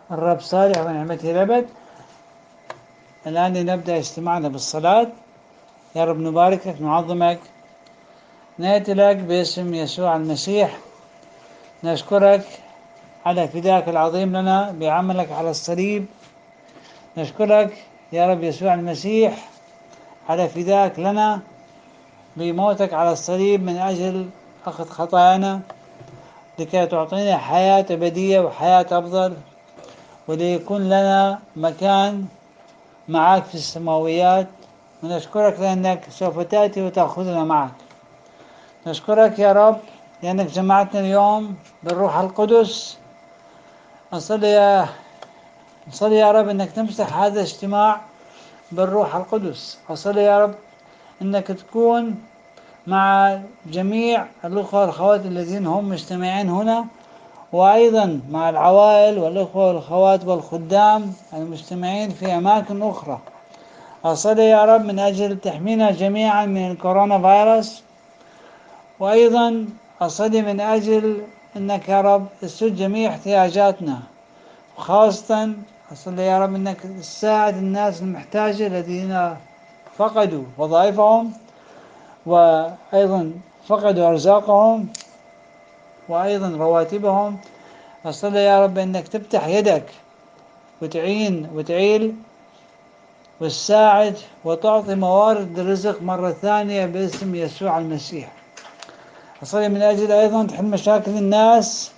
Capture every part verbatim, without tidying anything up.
الرب صالح ونعمته الأبد. الآن نبدأ اجتماعنا بالصلاة. يا رب نباركك نعظمك، نأتي لك باسم يسوع المسيح، نشكرك على فداك العظيم لنا بعملك على الصليب. نشكرك يا رب يسوع المسيح على فداك لنا بموتك على الصليب من أجل أخذ خطايانا، لكي تعطينا حياة أبدية وحياة أفضل، وليكون لنا مكان معك في السماويات. ونشكرك لأنك سوف تأتي وتأخذنا معك. نشكرك يا رب لأنك جمعتنا اليوم بالروح القدس. نصلي يا نصلي يا رب أنك تمسح هذا الاجتماع بالروح القدس. أصلي يا رب أنك تكون مع جميع الأخوة والأخوات الذين هم مجتمعين هنا، وأيضا مع العوائل والأخوة والأخوات والخدام المجتمعين في أماكن أخرى. أصلي يا رب من أجل تحمينا جميعا من الكورونا فيروس، وأيضا أصلي من أجل أنك يا رب تسد جميع احتياجاتنا، وخاصة أصلي يا رب أنك تساعد الناس المحتاجة الذين فقدوا وظائفهم، وأيضا فقدوا أرزاقهم، وأيضا رواتبهم. أصلي يا رب أنك تفتح يدك وتعين وتعيل وتساعد وتعطي موارد الرزق مرة ثانية باسم يسوع المسيح. أصلي من أجل أيضا تحل مشاكل الناس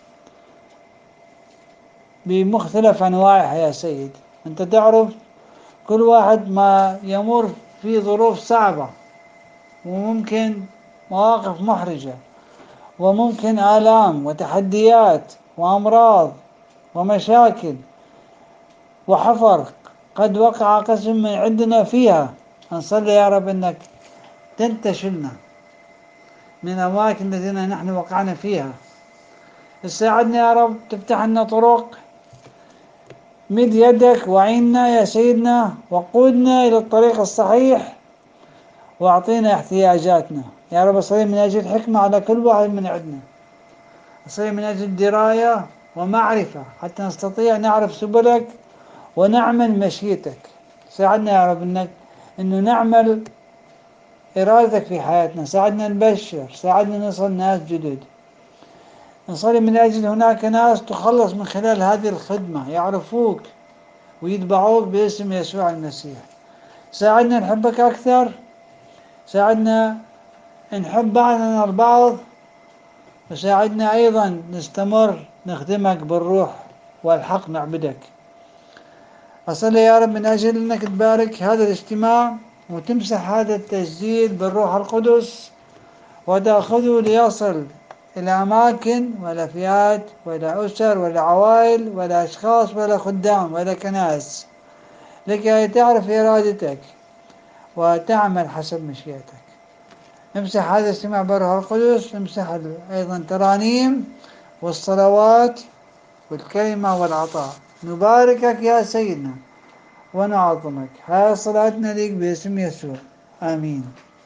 بمختلف أنواعها يا سيد. أنت تعرف كل واحد ما يمر في ظروف صعبة، وممكن مواقف محرجة، وممكن آلام وتحديات وأمراض ومشاكل وحفر قد وقع قسم من عندنا فيها. نصلي يا رب أنك تنتشلنا من الأماكن التي نحن وقعنا فيها. ساعدنا يا رب، تفتح لنا طرق، مد يدك وعيننا يا سيدنا، وقودنا إلى الطريق الصحيح، وأعطينا احتياجاتنا يا رب. أصلي من أجل حكمة على كل واحد من عندنا. أصلي من أجل دراية ومعرفة حتى نستطيع نعرف سبلك ونعمل مشيئتك. ساعدنا يا رب إنك إنه نعمل إرادتك في حياتنا. ساعدنا نبشر، ساعدنا نصل ناس جدد. نصلي من أجل هناك ناس تخلص من خلال هذه الخدمة، يعرفوك ويتبعوك باسم يسوع المسيح. ساعدنا نحبك أكثر، ساعدنا نحب بعضنا البعض، وساعدنا أيضا نستمر نخدمك بالروح والحق نعبدك. أصلي يا رب من أجل أنك تبارك هذا الاجتماع، وتمسح هذا التسجيل بالروح القدس، وتأخذه ليصل إلى أماكن ولا فئات ولا أسر ولا عوائل ولا أشخاص ولا خدام ولا كنائس، لكي تعرف إرادتك وتعمل حسب مشيئتك. امسح هذا الاجتماع بالروح القدس. امسح أيضا ترانيم والصلوات والكلمة والعطاء. نباركك يا سيدنا ونعظمك. هذا صلاتنا لك باسم يسوع، آمين.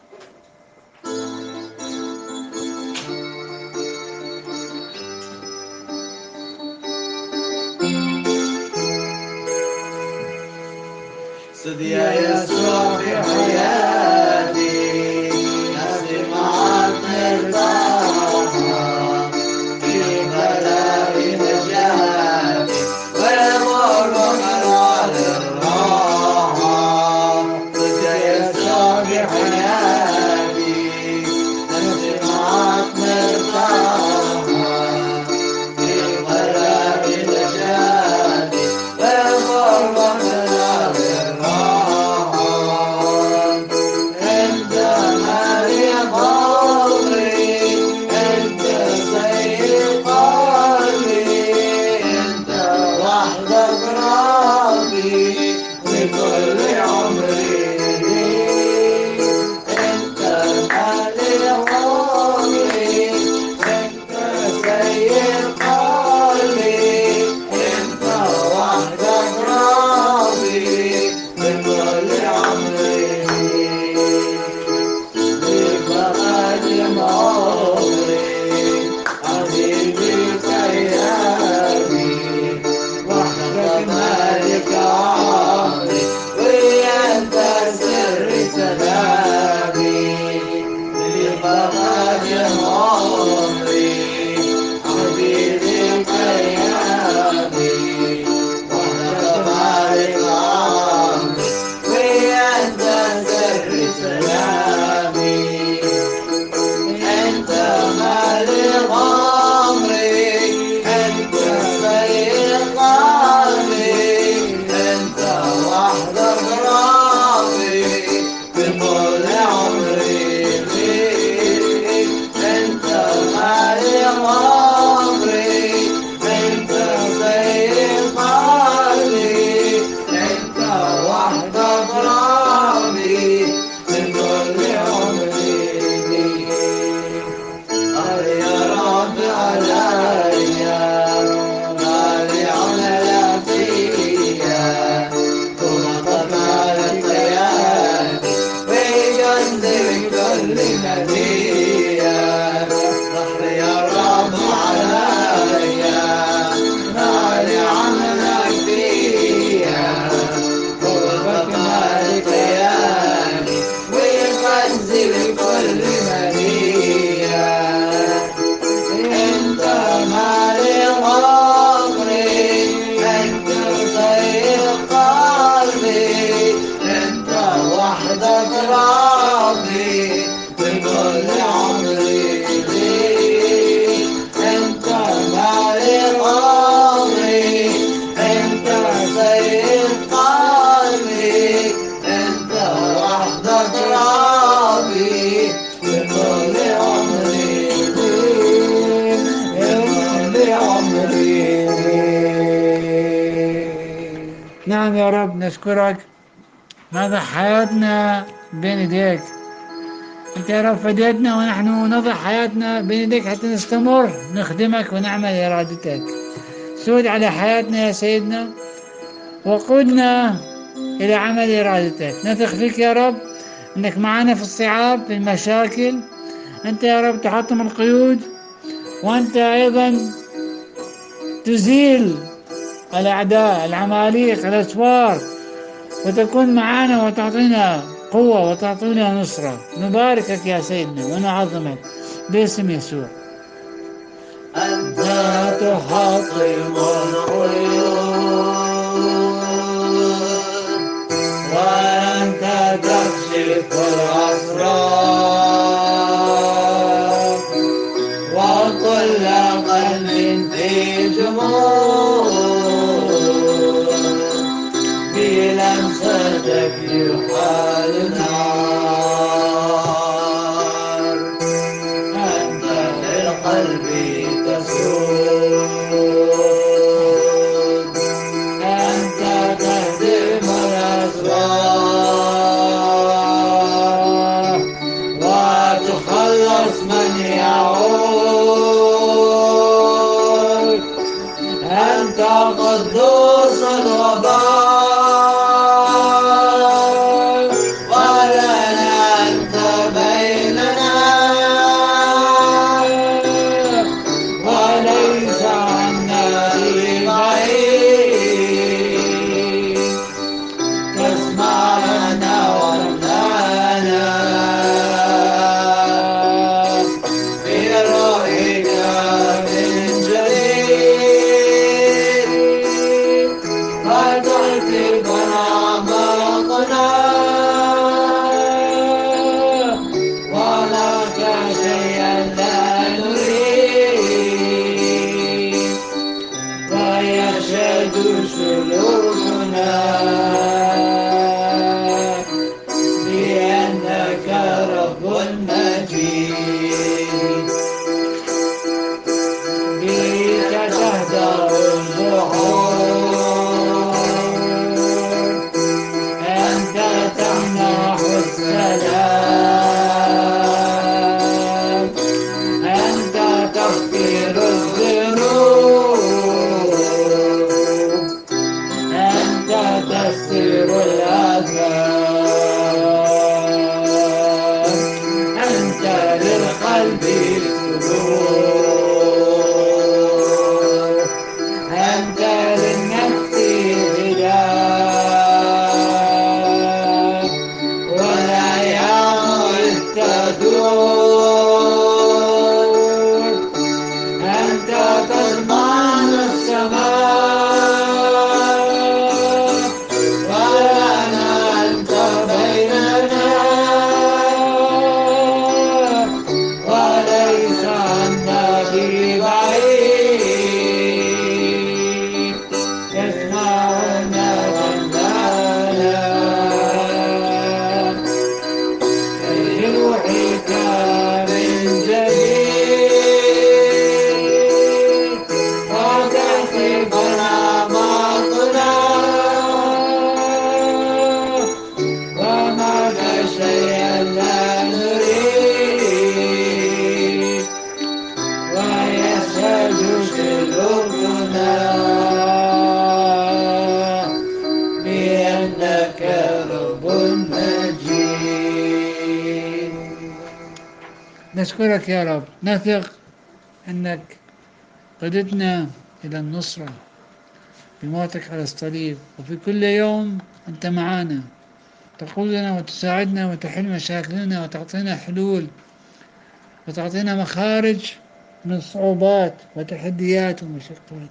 سد يا يسوع في حياتي، نفسي معك مرتاحة في بلاء نجاتي، ويظل منال الراحة. سد يا يسوع في حياتي، نفسي معك مرتاحة في بلاء نجاتي، ويظل منال قلبي أنت وحدك ربي بكل عمري فيك أنت مالك عمري أنت سيد قلبي أنت وحدك ربي بكل عمري فيك غالي يا رب عليا غالي على فيا طرقك على الطيات ويجنب كل مدية ظهري يا رب عليا غالي على فيا طرقك على الطيات ويجنب كل مدية أنت مالك عمري أنت سيد قلبي أنت وحدك ربي بكل عمري فيك أنت مالك عمري أنت سيد قلبي أنت وحدك ربي بكل عمري فيك بكل عمري فيك. نعم يا رب نشكرك، نضع حياتنا بين يديك. أنت يا رب فديتنا ونحن نضع حياتنا بين يديك حتى نستمر نخدمك ونعمل إرادتك. سود على حياتنا يا سيدنا وقودنا إلى عمل إرادتك. نثق فيك يا رب أنك معنا في الصعاب في المشاكل. أنت يا رب تحطم القيود، وأنت أيضا تزيل الأعداء العماليق الأسوار، وتكون معنا وتعطينا قوة وتعطينا نصرة. نباركك يا سيدنا ونعظمك باسم يسوع. أنت تحطم القيود وأنت تكشف الأسرار وكل قلب في جمود بلمستك يحال نار أنت في القلب تسود أنت تهدم الأسرار وتخلص من يعود أنت قدوس الوباء ولنا أنت بيننا وليس عنا بعيد تسمع لنا وتمنعنا في روحك من جديد فتعتق أعماقنا ولك شيئا لا نريد ويشهد سلوكنا بأنك رب مجيد بك تهدر البحور أنت تمنح السلام أنت تغفر الذنوب أنت تستر نشكرك يا رب، نثق أنك قدتنا إلى النصرة بموتك على الصليب، وفي كل يوم أنت معنا تقودنا وتساعدنا وتحل مشاكلنا وتعطينا حلول وتعطينا مخارج من الصعوبات وتحديات ومشقات.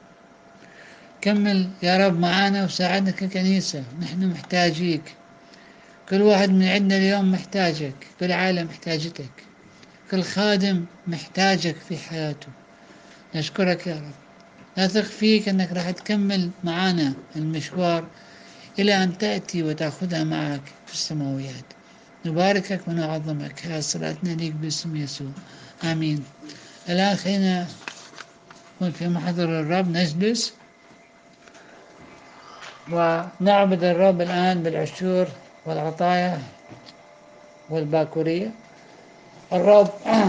كمل يا رب معانا وساعدنا ككنيسة، نحن محتاجيك، كل واحد من عندنا اليوم محتاجك، كل عائلة محتاجتك، كل خادم محتاجك في حياته. نشكرك يا رب، نثق فيك أنك راح تكمل معانا المشوار إلى أن تأتي وتأخذها معك في السماويات. نباركك ونعظمك، هذه صلاتنا ليك باسم يسوع، آمين. الآن خلينا نكون في محضر الرب، نجلس ونعبد الرب الآن بالعشور والعطايا والباكورية. الرب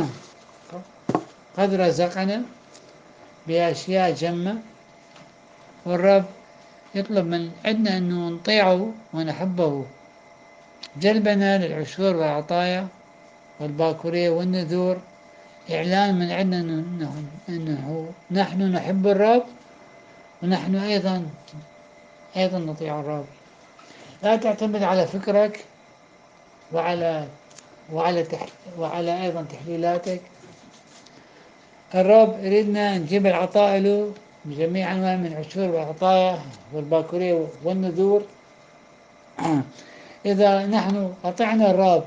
قد رزقنا بأشياء جمة، والرب يطلب من عندنا أنه نطيعه ونحبه. جلبنا للعشور والعطايا والباكورية والنذور إعلان من عندنا أنه, إنه نحن نحب الرب، ونحن أيضا أيضا نطيع الرب. لا تعتمد على فكرك وعلى وعلى تح... وعلى أيضا تحليلاتك. الرب يريدنا نجيب العطاء له بجميع أنواع من العشور والعطايا والباكورية والنذور. إذا نحن أطعنا الرب،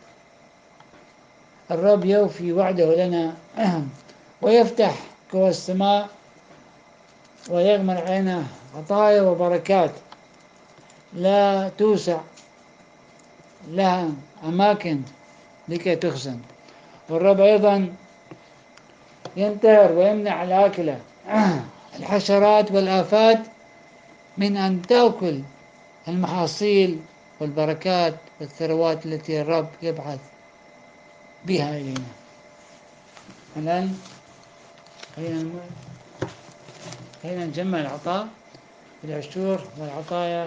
الرب يوفي وعده لنا ويفتح كوى السماء ويغمر علينا عطايا وبركات لا توسع لها أماكن لكي تخزن. والرب أيضا ينتهر ويمنع الآكلة الحشرات والآفات من أن تأكل المحاصيل والبركات والثروات التي الرب يبعث بها إلينا. الآن خلينا خلينا نجمع العطاء بالعشور والعطايا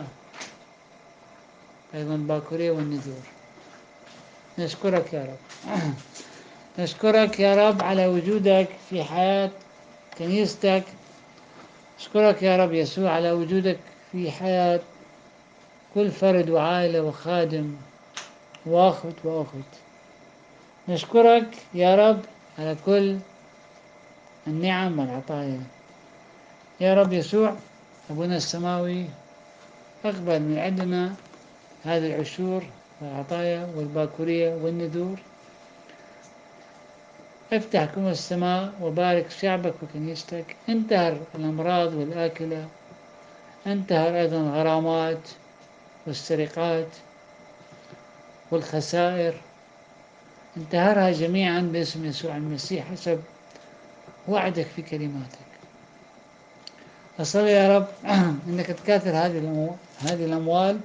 أيضا الباكورية والنذور. نشكرك يا رب، نشكرك يا رب على وجودك في حياة كنيستك. نشكرك يا رب يسوع على وجودك في حياة كل فرد وعائلة وخادم وأخت وأخت. نشكرك يا رب على كل النعم والعطايا. يا رب يسوع أبونا السماوي، اقبل من عندنا هذه العشور والعطايا والباكورية والنذور. افتح كم السماء وبارك شعبك وكنيستك. انتهر الأمراض والآكلة، انتهر أيضا الغرامات والسرقات والخسائر، انتهرها جميعا باسم يسوع المسيح حسب وعدك في كلماتك. أصلي يا رب أنك تكاثر هذه الأموال, هذه الأموال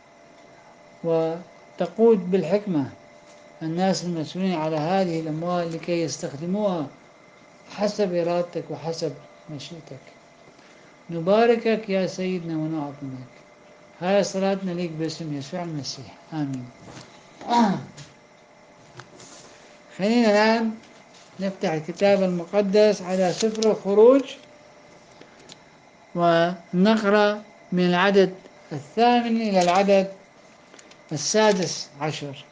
وتقود بالحكمة الناس المسؤولين على هذه الأموال لكي يستخدموها حسب إرادتك وحسب مشيئتك. نباركك يا سيدنا ونعظمك. هذه صلاتنا ليك باسم يسوع المسيح، آمين. خلينا الآن نفتح الكتاب المقدس على سفر الخروج ونقرأ من العدد الثامن إلى العدد السادس عشر.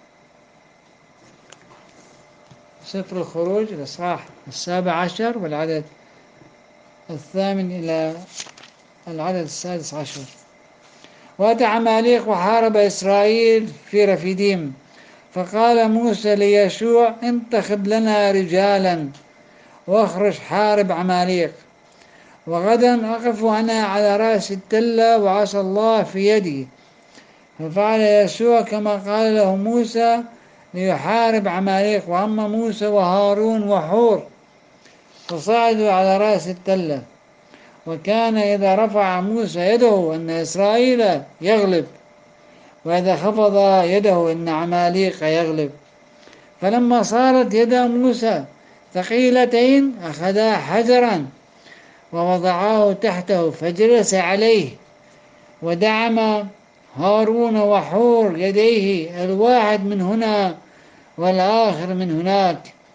سفر الخروج الإصحاح السابع عشر والعدد الثامن إلى العدد السادس عشر. وأتى عماليق وحارب إسرائيل في رفيديم، فقال موسى ليشوع انتخب لنا رجالا واخرج حارب عماليق، وغدا أقف أنا على رأس التلة وعصا الله في يدي. ففعل يشوع كما قال له موسى ليحارب عماليق، وأما موسى وهارون وحور فصعدوا على رأس التلة. وكان إذا رفع موسى يده أن إسرائيل يغلب، وإذا خفض يده أن عماليق يغلب. فلما صارت يدا موسى ثقيلتين أخذا حجرا ووضعاه تحته فجلس عليه، ودعم هارون وحور يديه الواحد من هنا والآخر من هناك،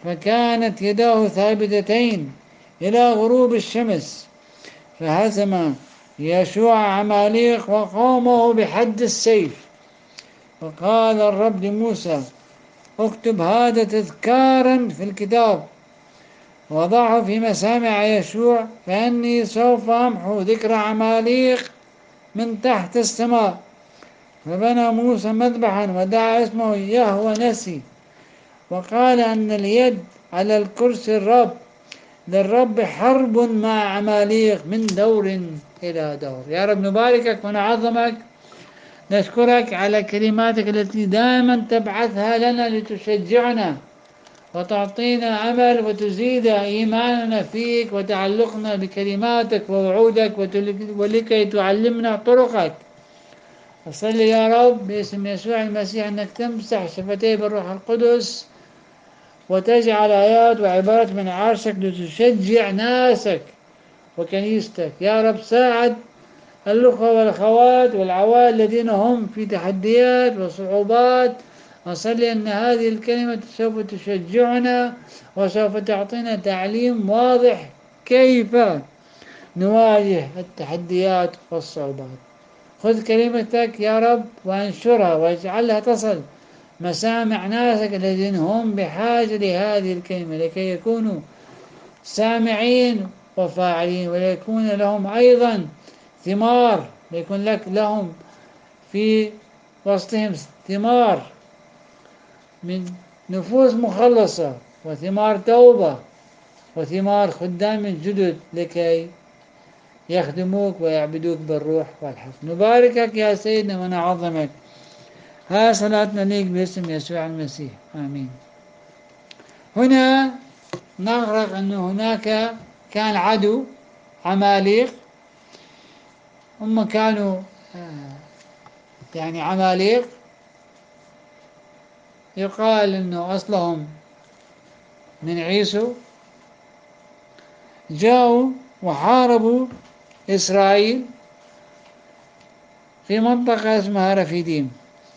فكانت يداه ثابتتين إلى غروب الشمس، فهزم يشوع عماليق وقومه بحد السيف. فقال الرب لموسى: اكتب هذا تذكارا في الكتاب وضعه في مسامع يشوع، فإني سوف أمحو ذكر عماليق من تحت السماء. فبنى موسى مذبحا ودعا اسمه يهوه نسي، وقال أن اليد على الكرسي الرب، للرب حرب مع عماليق من دور إلى دور. يا رب نباركك ونعظمك، نشكرك على كلماتك التي دائما تبعثها لنا لتشجعنا وتعطينا أمل وتزيد إيماننا فيك وتعلقنا بكلماتك ووعودك ولكي تعلمنا طرقك. أصلي يا رب باسم يسوع المسيح أنك تمسح شفتيه بالروح القدس وتجعل آيات وعبارات من عرشك لتشجع ناسك وكنيستك. يا رب ساعد الأخوة والأخوات والعوائل الذين هم في تحديات وصعوبات. أصلي أن هذه الكلمة سوف تشجعنا وسوف تعطينا تعليم واضح كيف نواجه التحديات والصعوبات. خذ كلمتك يا رب وانشرها واجعلها تصل مسامع ناسك الذين هم بحاجة لهذه الكلمة لكي يكونوا سامعين وفاعلين، وليكون لهم أيضا ثمار، ليكون لك لهم في وسطهم ثمار من نفوس مخلصة وثمار توبة وثمار خدام جدد لكي يخدموك ويعبدوك بالروح والحق. نباركك يا سيدنا ونعظمك. ها صلاتنا ليك باسم يسوع المسيح، آمين. هنا نغرق أن هناك كان عدو عماليق، هم كانوا يعني عماليق يقال أنه أصلهم من عيسو، جاءوا وحاربوا إسرائيل في منطقة اسمها رفيديم.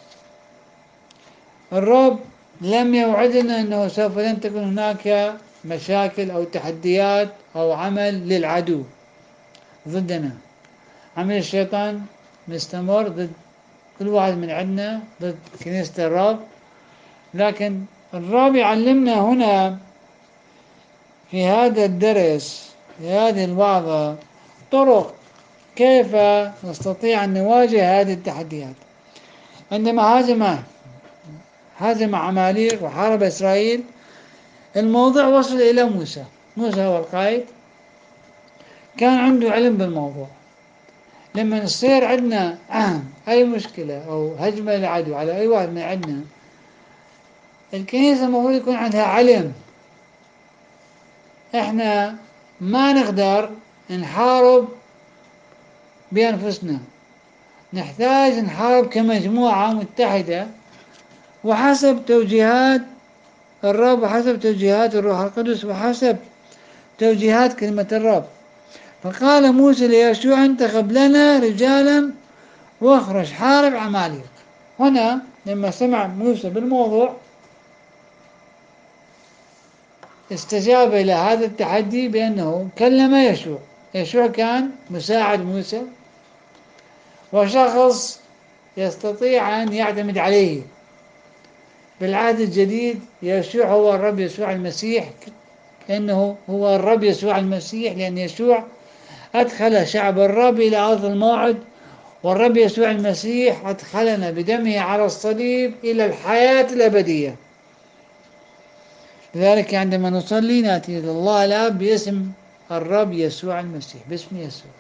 الرب لم يوعدنا أنه سوف لن تكون هناك مشاكل أو تحديات أو عمل للعدو ضدنا. عمل الشيطان مستمر ضد كل واحد من عندنا، ضد كنيسة الرب، لكن الرب يعلمنا هنا في هذا الدرس، في هذه الوعظة، طرق كيف نستطيع أن نواجه هذه التحديات. عندما هاجم هاجم عماليق وحارب إسرائيل، الموضوع وصل إلى موسى. موسى هو القائد، كان عنده علم بالموضوع. لما يصير عندنا أي مشكلة أو هجمة العدو على أي واحد من عندنا، الكنيسة المفروض يكون عندها علم. إحنا ما نقدر نحارب بأنفسنا، نحتاج نحارب كمجموعة متحدة وحسب توجيهات الرب وحسب توجيهات الروح القدس وحسب توجيهات كلمة الرب. فقال موسى ليشوع: انتخب لنا رجالا واخرج حارب عماليق. هنا لما سمع موسى بالموضوع استجاب إلى هذا التحدي بأنه كلم يشوع. يشوع كان مساعد موسى وشخص يستطيع أن يعتمد عليه. بالعهد الجديد يشوع هو الرب يسوع المسيح، كأنه هو الرب يسوع المسيح، لأن يشوع أدخل شعب الرب إلى أرض الموعد، والرب يسوع المسيح أدخلنا بدمه على الصليب إلى الحياة الأبدية. لذلك عندما نصلي نأتي إلى الله الآب باسم الرب يسوع المسيح، باسم يسوع.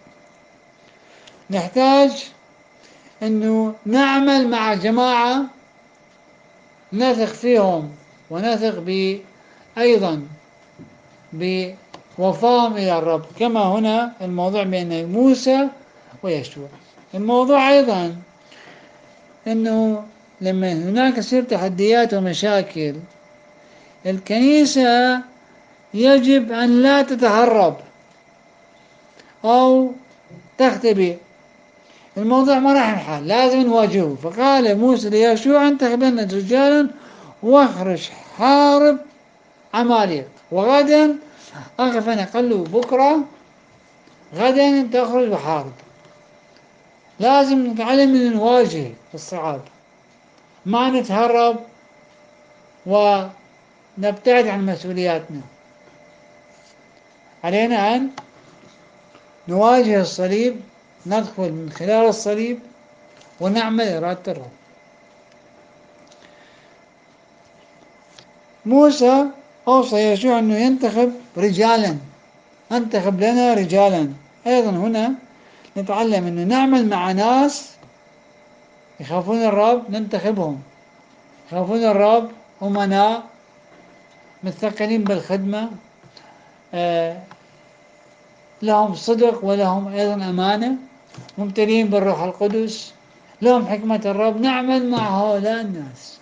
نحتاج أنه نعمل مع جماعة نثق فيهم ونثق ب أيضا بوفاهم إلى الرب، كما هنا الموضوع بين موسى ويشوع. الموضوع أيضا أنه لما هناك تصير تحديات ومشاكل، الكنيسة يجب أن لا تتهرب أو تختبئ. الموضوع ما راح ينحل، لازم نواجهه. فقال موسى ليشوع: انتخب لنا رجالا واخرج حارب عماليق. وغدا أقف أنا، قال له بكرة غدا أنت أخرج وحارب. لازم نتعلم أن نواجه الصعاب، ما نتهرب ونبتعد عن مسؤولياتنا. علينا أن نواجه الصليب، ندخل من خلال الصليب ونعمل إرادة الرب. موسى أوصى يشوع أنه ينتخب رجالا، انتخب لنا رجالا. أيضا هنا نتعلم أنه نعمل مع ناس يخافون الرب، ننتخبهم. يخافون الرب، أمناء، مثقلين بالخدمة، آه لهم صدق ولهم أيضا أمانة، ممتلئين بالروح القدس، لهم حكمة الرب. نعمل مع هؤلاء الناس.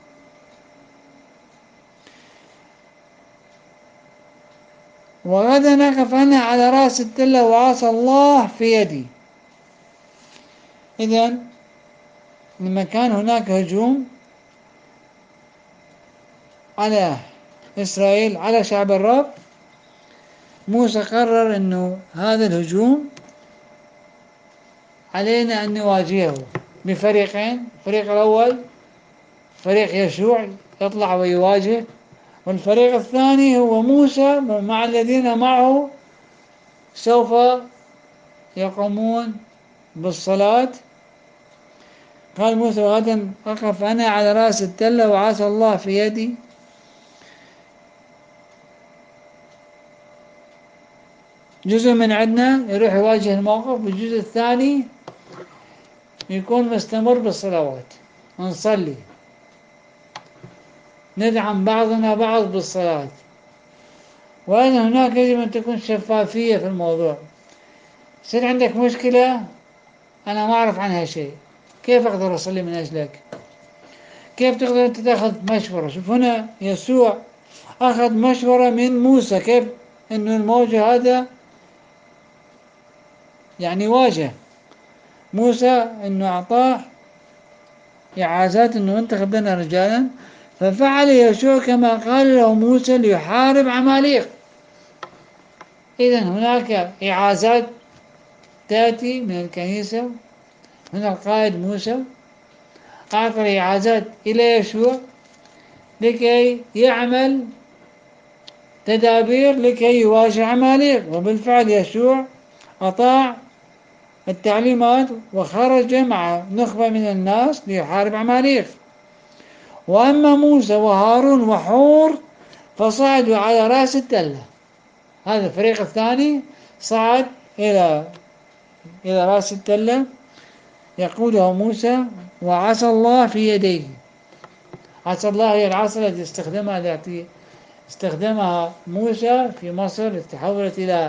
وغدا نقف أنا على رأس التلة وعصا الله في يدي. إذن لما كان هناك هجوم على إسرائيل، على شعب الرب، موسى قرر أنه هذا الهجوم علينا أن نواجهه بفريقين. الفريق الأول فريق يشوع يطلع ويواجه، والفريق الثاني هو موسى مع الذين معه سوف يقومون بالصلاة. قال موسى غدا أقف أنا على رأس التلة وعصا الله في يدي. جزء من عندنا يروح يواجه الموقف، والجزء الثاني يكون مستمر بالصلوات، ونصلي، ندعم بعضنا بعض بالصلاة. وأيضا هناك يجب أن تكون شفافية في الموضوع. يصير عندك مشكلة أنا ما أعرف عنها شيء، كيف أقدر أصلي من أجلك؟ كيف تقدر أنت تأخذ مشورة؟ شوف هنا يسوع أخذ مشورة من موسى، كيف أنه الموجة هذا يعني واجه موسى، أنه أعطاه إعازات أنه انتخب لنا رجالا، ففعل يشوع كما قال له موسى ليحارب عماليق. إذن هناك إعازات تأتي من الكنيسة. هنا القائد موسى أعطى إعازات إلى يشوع لكي يعمل تدابير لكي يواجه عماليق. وبالفعل يشوع أطاع التعليمات وخرج مع نخبة من الناس ليحارب عماليق. وأما موسى وهارون وحور فصعدوا على رأس التلة. هذا الفريق الثاني صعد إلى إلى رأس التلة، يقوله موسى وعصا الله في يديه. عصا الله هي العصا التي استخدمها التي استخدمها موسى في مصر، تحولت إلى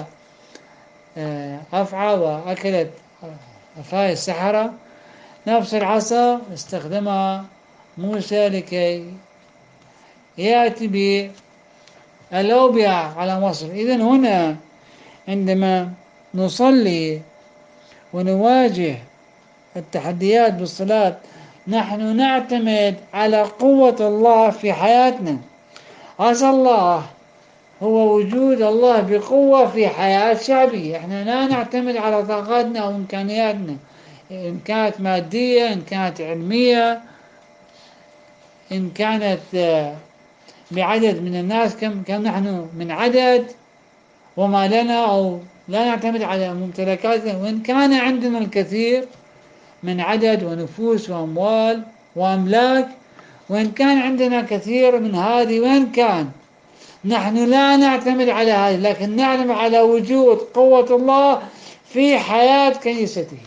أفعى وأكلت أفعى السحرة. نفس العصا استخدمها موسى لكي يأتي بالأوبئة على مصر. إذن هنا عندما نصلي ونواجه التحديات بالصلاة، نحن نعتمد على قوة الله في حياتنا. عسى الله هو وجود الله بقوة في حياة شعبه. احنا لا نعتمد على طاقاتنا أو إمكانياتنا، إن كانت مادية، إن كانت علمية، إن كانت بعدد من الناس، كم كم نحن من عدد وما لنا، أو لا نعتمد على ممتلكاتنا. وإن كان عندنا الكثير من عدد ونفوس وأموال وأملاك، وإن كان عندنا كثير من هذه، وإن كان نحن لا نعتمد على هذه، لكن نعلم على وجود قوة الله في حياة كنيسته.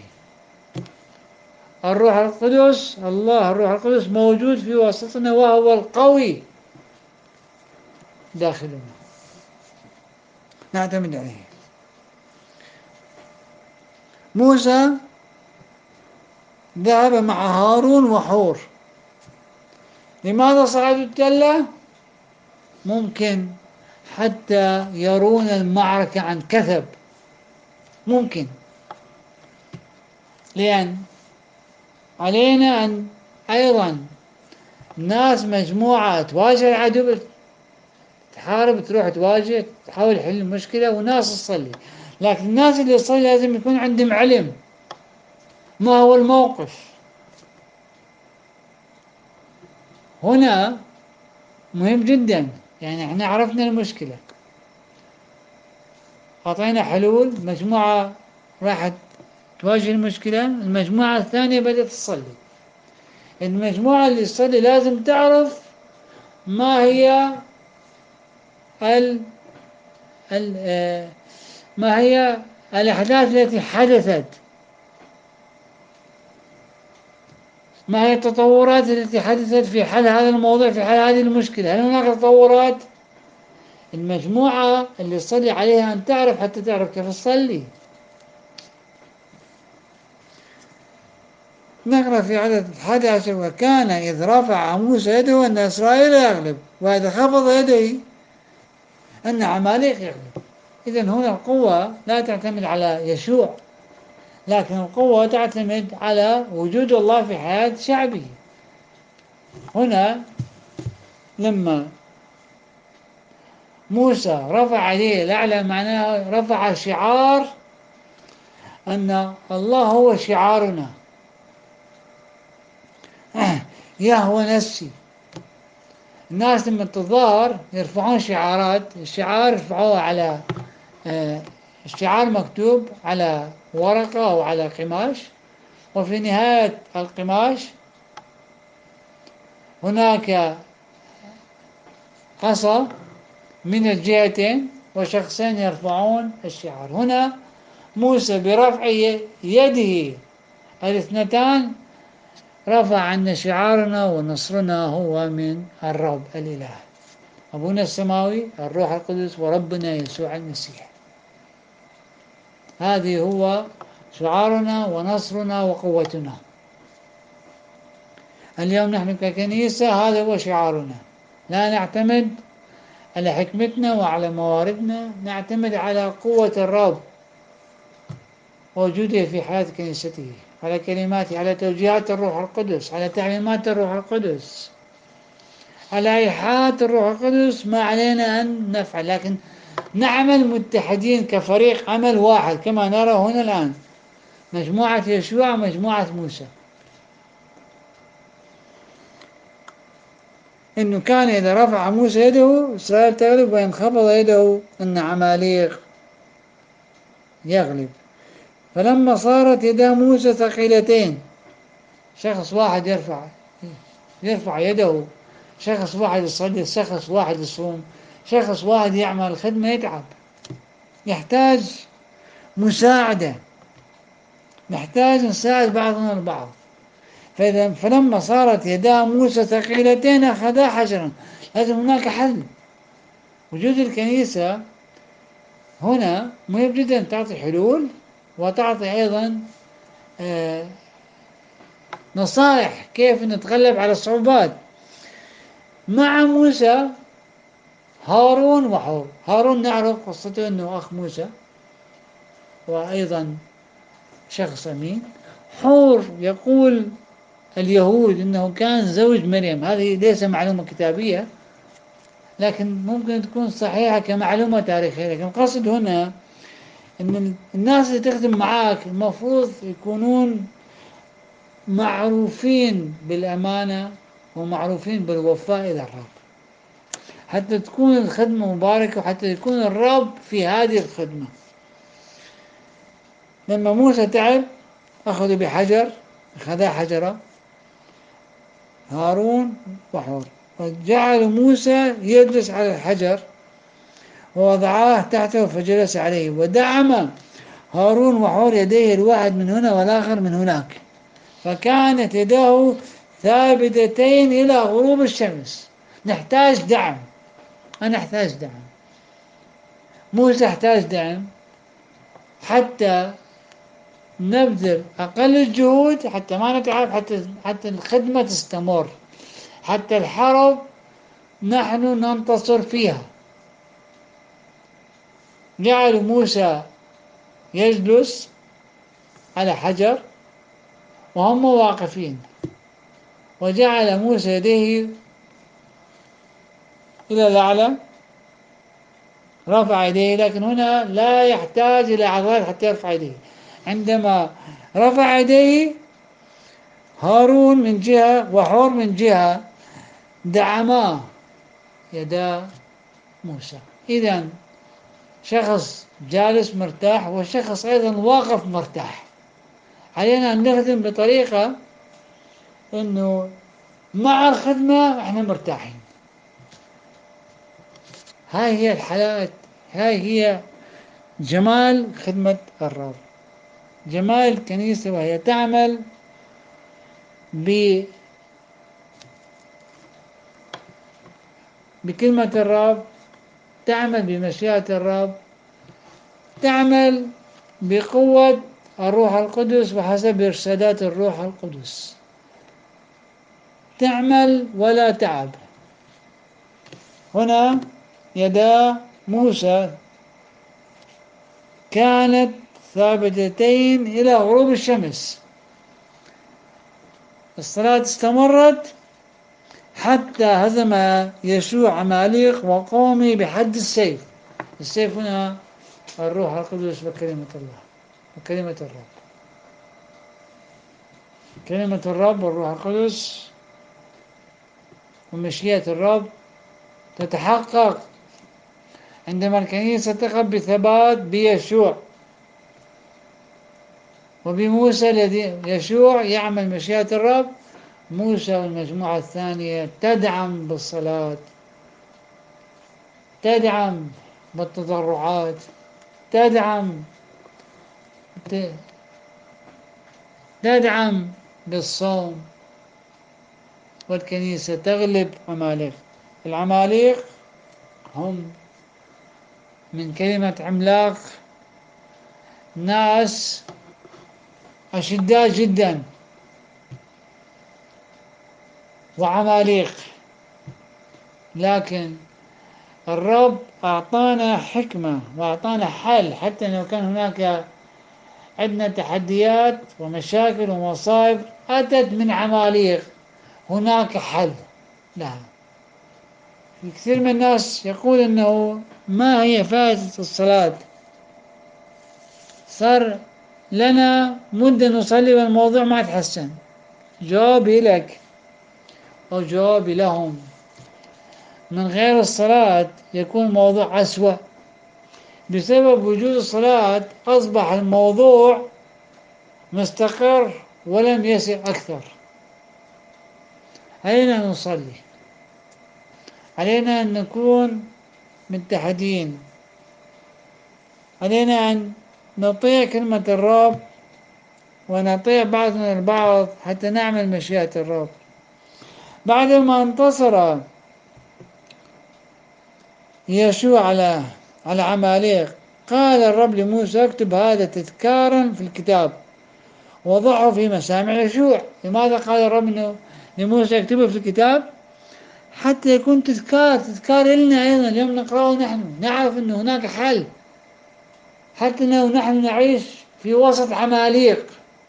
الروح القدس، الله الروح القدس موجود في وسطنا، وهو القوي داخلنا، نعتمد عليه. موسى ذهب مع هارون وحور. لماذا صعدوا التلة؟ ممكن حتى يرون المعركة عن كثب، ممكن، لأن علينا أن أيضا ناس مجموعة تواجه العدو تحارب، تروح تواجه، تحاول تحل المشكلة، وناس تصلي. لكن الناس اللي تصلي لازم يكون عندهم علم ما هو الموقف. هنا مهم جدا، يعني احنا عرفنا المشكلة، أعطينا حلول، مجموعة راحت تواجه المشكلة، المجموعة الثانية بدأت تصلي. المجموعة اللي تصلي لازم تعرف ما هي ال ال آه، ما هي الأحداث التي حدثت، ما هي التطورات التي حدثت في حل هذا الموضوع، في حل هذه المشكلة. هل هناك تطورات؟ المجموعة اللي تصلي عليها أن تعرف حتى تعرف كيف تصلي. نقرأ في عدد الحادي عشر: وكان إذ رفع موسى يده أن إسرائيل يغلب، وإذا خفض يديه أن عماليق يغلب. إذن هنا القوة لا تعتمد على يشوع، لكن القوة تعتمد على وجود الله في حياة شعبه. هنا لما موسى رفع يديه الأعلى، معناه رفع شعار أن الله هو شعارنا، يهوى نفسي. الناس لما تتظاهر يرفعون شعارات، الشعار يرفعوه على آه، الشعار مكتوب على ورقة أو على قماش، وفي نهاية القماش هناك قصة من الجهتين وشخصين يرفعون الشعار. هنا موسى برفع يده الاثنتان رفع أن شعارنا ونصرنا هو من الرب الإله أبونا السماوي الروح القدس وربنا يسوع المسيح. هذه هو شعارنا ونصرنا وقوتنا. اليوم نحن ككنيسة هذا هو شعارنا، لا نعتمد على حكمتنا وعلى مواردنا، نعتمد على قوة الرب ووجوده في حياة كنيسته، على كلماته، على توجيهات الروح القدس، على تعليمات الروح القدس، على إيحاءات الروح القدس. ما علينا أن نفعل، لكن نعمل متحدين كفريق عمل واحد كما نرى هنا الآن، مجموعة يشوع ومجموعة موسى. إنه كان إذا رفع موسى يده إسرائيل تغلب، وإن خفض يده أن عماليق يغلب. فلما صارت يدا موسى ثقيلتين، شخص واحد يرفع يرفع يده، شخص واحد يصلي، شخص واحد يصوم، شخص واحد يعمل خدمة، يتعب، يحتاج مساعدة، نحتاج نساعد بعضنا البعض. فإذا فلما صارت يدا موسى ثقيلتين أخذا حجرا. لازم هناك حل. وجود الكنيسة هنا مهم جدا، تعطي حلول وتعطي أيضا آه نصائح كيف نتغلب على الصعوبات. مع موسى هارون وحور. هارون نعرف قصته أنه أخ موسى وأيضا شخص أمين. حور يقول اليهود أنه كان زوج مريم، هذه ليس معلومة كتابية لكن ممكن تكون صحيحة كمعلومة تاريخية. لكن القصد هنا أن الناس اللي تخدم معاك المفروض يكونون معروفين بالأمانة ومعروفين بالوفاء إلى الرب، حتى تكون الخدمة مباركة وحتى يكون الرب في هذه الخدمة. لما موسى تعب أخذوا بحجر، أخذا حجرة هارون وحور، وجعل موسى يجلس على الحجر ووضعاه تحته فجلس عليه، ودعم هارون وحور يديه الواحد من هنا والآخر من هناك، فكانت يداه ثابتتين إلى غروب الشمس. نحتاج دعم، أنا أحتاج دعم، موسى احتاج دعم حتى نبذل أقل الجهود، حتى ما نتعب، حتى حتى الخدمة تستمر، حتى الحرب نحن ننتصر فيها. جعل موسى يجلس على حجر وهم واقفين، وجعل موسى يديه إلى الأعلى رفع يديه، لكن هنا لا يحتاج إلى عضلات حتى يرفع يديه. عندما رفع يديه هارون من جهة وحور من جهة دعما يدا موسى. إذا شخص جالس مرتاح وشخص أيضا واقف مرتاح. علينا أن نخدم بطريقة أنه مع الخدمة احنا مرتاحين. هاي هي الحالات، هاي هي جمال خدمة الرب، جمال الكنيسة، وهي تعمل ب بكلمة الرب، تعمل بمشيئة الرب، تعمل بقوة الروح القدس وحسب إرشادات الروح القدس، تعمل ولا تعب. هنا يدا موسى كانت ثابتتين إلى غروب الشمس. الصلاة استمرت حتى هزم يشوع عماليق وقومه بحد السيف. السيف هنا الروح القدس وكلمة الله وكلمة الرب. كلمة الرب والروح القدس ومشيئة الرب تتحقق عندما الكنيسة تقف بثبات بيشوع وبموسى الذي يشوع يعمل مشيئة الرب. موسى والمجموعة الثانية تدعم بالصلاة، تدعم بالتضرعات، تدعم تدعم بالصوم، والكنيسة تغلب عماليق. العماليق هم من كلمة عملاق ناس أشداء جدا وعماليق، لكن الرب أعطانا حكمة وأعطانا حل. حتى لو كان هناك عندنا تحديات ومشاكل ومصائب أتت من عماليق، هناك حل لها. في كثير من الناس يقول أنه ما هي فائدة الصلاة، صار لنا مدة نصلي والموضوع ما تحسن. جوابي لك أو جوابي لهم، من غير الصلاة يكون الموضوع أسوأ. بسبب وجود الصلاة أصبح الموضوع مستقر ولم يسع أكثر. علينا أن نصلي، علينا أن نكون متحدين، علينا أن نطيع كلمة الرب ونطيع بعضنا البعض حتى نعمل مشيئة الرب. بعدما انتصر يشوع على على عماليق قال الرب لموسى اكتب هذا تذكارا في الكتاب وضعه في مسامع يشوع. لماذا قال الرب لموسى اكتبه في الكتاب؟ حتى يكون تذكار تذكار لنا أيضا اليوم نقرأه نحن، نعرف أن هناك حل. حتى لو نحن نعيش في وسط عماليق،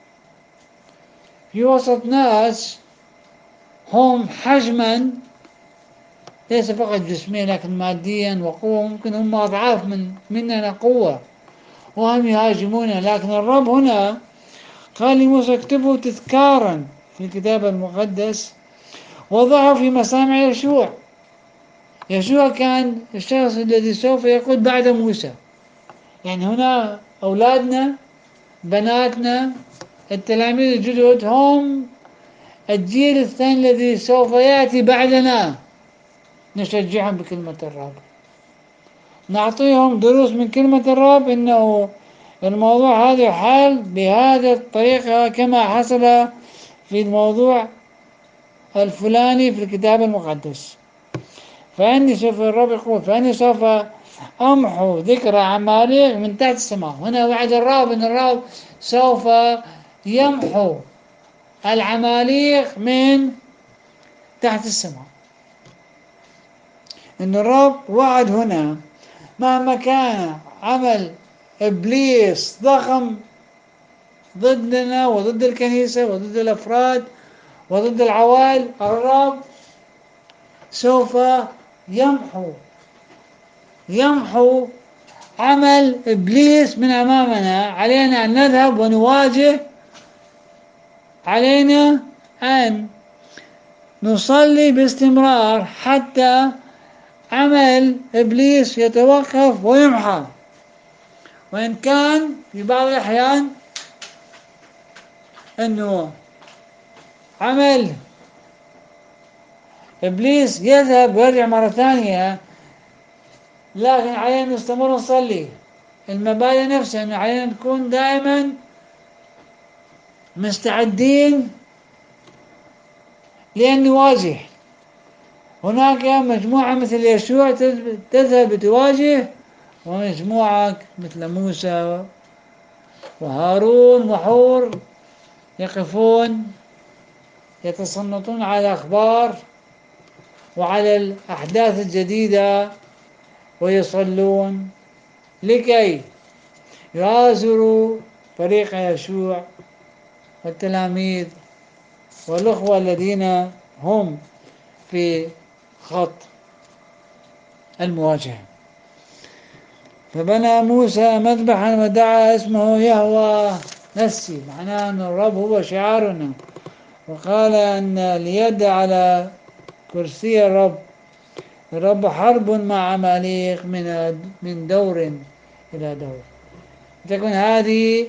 في وسط ناس هم حجما ليس فقط جسميا لكن ماديا وقوة، ممكن هم أضعاف من مننا قوة وهم يهاجموننا، لكن الرب هنا قال لموسى اكتبه تذكارا في الكتاب المقدس وضعه في مسامع يشوع. يشوع كان الشخص الذي سوف يقود بعد موسى. يعني هنا أولادنا، بناتنا، التلاميذ الجدد هم الجيل الثاني الذي سوف يأتي بعدنا. نشجعهم بكلمة الرب، نعطيهم دروس من كلمة الرب إنه الموضوع هذا حال بهذه الطريقة كما حصل في الموضوع الفلاني في الكتاب المقدس. فإني سوف الرب يقول فإني سوف أمحو ذكر عماليق من تحت السماء. هنا وعد الرب أن الرب سوف يمحو العماليق من تحت السماء. أن الرب وعد هنا مهما كان عمل إبليس ضخم ضدنا وضد الكنيسة وضد الأفراد وضد العوائل، الرب سوف يمحو يمحو عمل إبليس من أمامنا. علينا أن نذهب ونواجه، علينا أن نصلي باستمرار حتى عمل إبليس يتوقف ويمحى. وإن كان في بعض الأحيان أنه عمل إبليس يذهب ويرجع مرة ثانية، لكن علينا نستمر نصلي. المبادئ نفسها أنه علينا نكون دائما مستعدين لأن نواجه. هناك مجموعة مثل يشوع تذهب تواجه، ومجموعة مثل موسى وهارون وحور يقفون يتصنتون على الأخبار وعلى الأحداث الجديدة ويصلون لكي يعازروا طريق يشوع والتلاميذ والأخوة الذين هم في خط المواجهة. فبنى موسى مذبحا ودعا اسمه يهوه نسي، معناه أن الرب هو شعارنا، وقال أن اليد على كرسي الرب. الرب حرب مع عماليق من من دور إلى دور. تكون هذه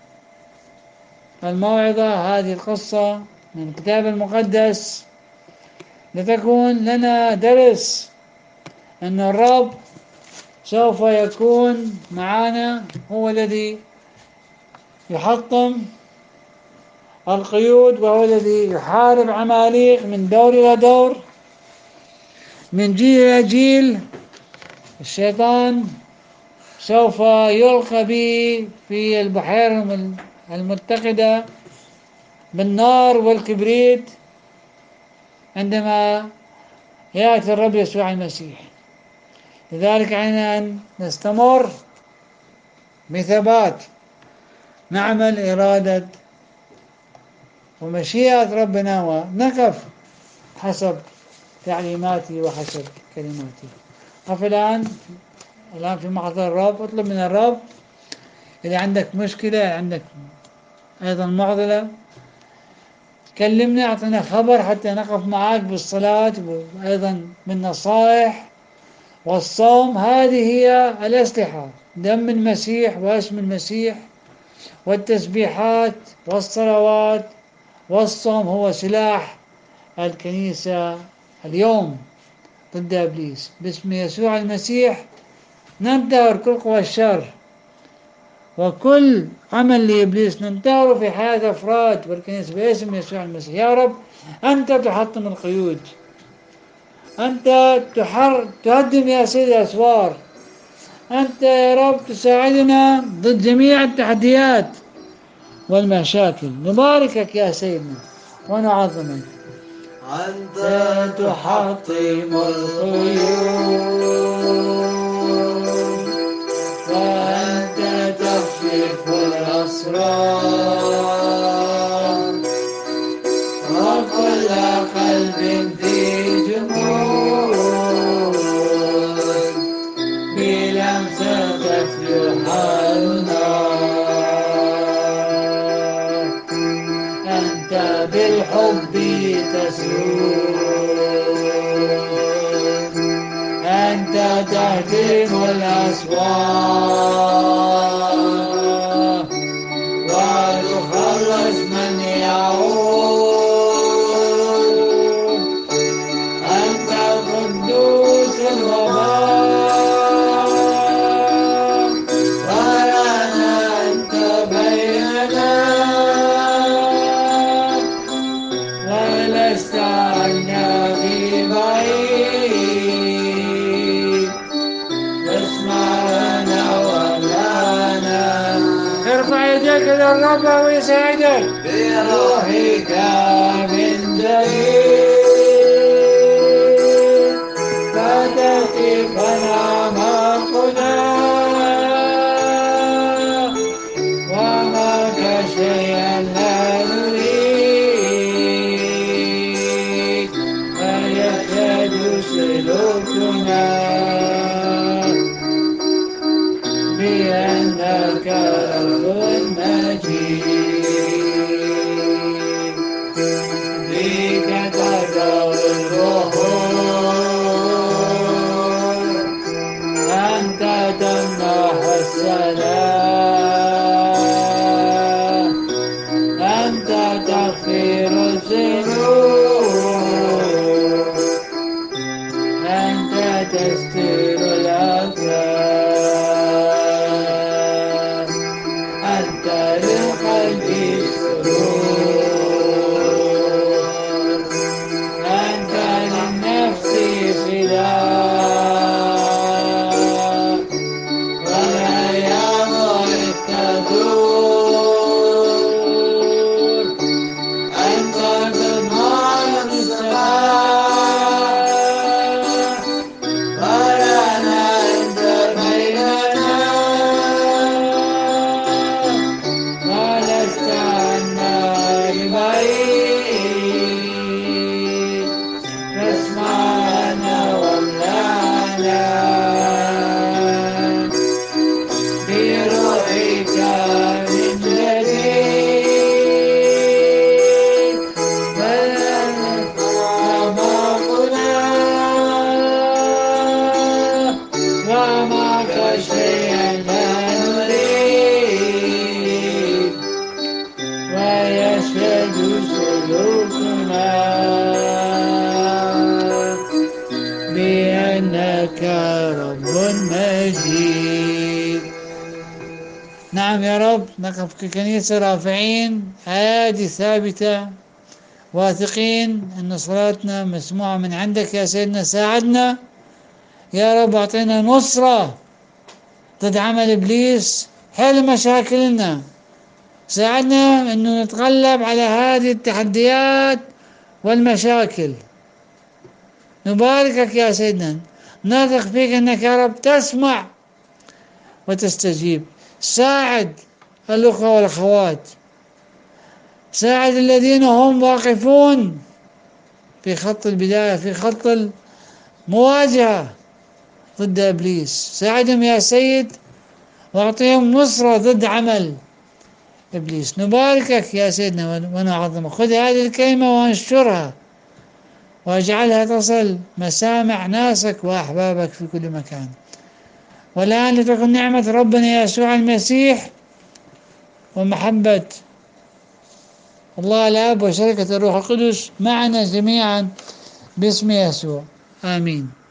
الموعظة، هذه القصة من الكتاب المقدس، لتكون لنا درس أن الرب سوف يكون معنا، هو الذي يحطم القيود، وهو الذي يحارب عماليق من دور إلى دور، من جيل إلى جيل. الشيطان سوف يلقى بي في البحيرة المتقدة بالنار والكبريت عندما يأتي الرب يسوع المسيح. لذلك علينا أن نستمر بثبات نعمل إرادة ومشيئة ربنا، ونقف حسب تعليماتي وحسب كلماتي. قف الآن الآن في محضر الرب، اطلب من الرب. إذا عندك مشكلة، عندك أيضا معضلة، كلمنا، أعطنا خبر حتى نقف معك بالصلاة وأيضا بالنصائح والصوم. هذه هي الأسلحة: دم المسيح واسم المسيح والتسبيحات والصلوات والصوم هو سلاح الكنيسة اليوم ضد إبليس. باسم يسوع المسيح ننتهر كل قوى الشر وكل عمل لإبليس، ننتهره في حياة أفراد والكنيسة باسم يسوع المسيح. يا رب أنت تحطم القيود، أنت تحر تهدم يا سيدي الأسوار، أنت يا رب تساعدنا ضد جميع التحديات والمشاكل. نباركك يا سيدنا ونعظمك. أنت تحطم القيود، وأنت تكشف الأسرار، وكل قلب في جمود بلمستك يحال النار. أنت بالحب تسود، أنت تهدم الأسوار وتخلص من يعود. أنت قدوس الوباء، ولنا أنت بيننا، ولست عنا ببعيد. اسمعنا ولنا، ارفع يديك إلى الرب ويساعدك بروحك من جديد، فتقف أمامنا ومعك شيئا لا نريد، فيشهد سلوكنا وتغفير الذنوب، أنت تستر الأثام، أنت للقلب السرور، أنت للنفس فداء، والأيام تدور، أنت تضمن السماء، ولنا أنت بيننا، ولست عنا ببعيد، فاسمعنا واملأنا بروحك من جديد، بلغنا أعماقنا ومعك شيئا لا نريد، ويشهد سلوكنا بأنك رب مجيد. نعم يا رب، نقف ككنيسة رافعين أيادي ثابتة، واثقين أن صلاتنا مسموعة من عندك يا سيدنا. ساعدنا يا رب، أعطينا نصرة ضد عمل إبليس، حل مشاكلنا، ساعدنا أنه نتغلب على هذه التحديات والمشاكل. نباركك يا سيدنا، نثق فيك أنك يا رب تسمع وتستجيب. ساعد الأخوة والأخوات، ساعد الذين هم واقفون في خط البداية، في خط المواجهة ضد إبليس. ساعدهم يا سيد، واعطيهم نصرة ضد عمل إبليس. نباركك يا سيدنا ونعظمك. خذ هذه الكلمة وانشرها، واجعلها تصل مسامع ناسك وأحبابك في كل مكان. والآن لتكن نعمة ربنا يسوع المسيح ومحبة الله الآب وشركة الروح القدس معنا جميعا باسم يسوع، آمين.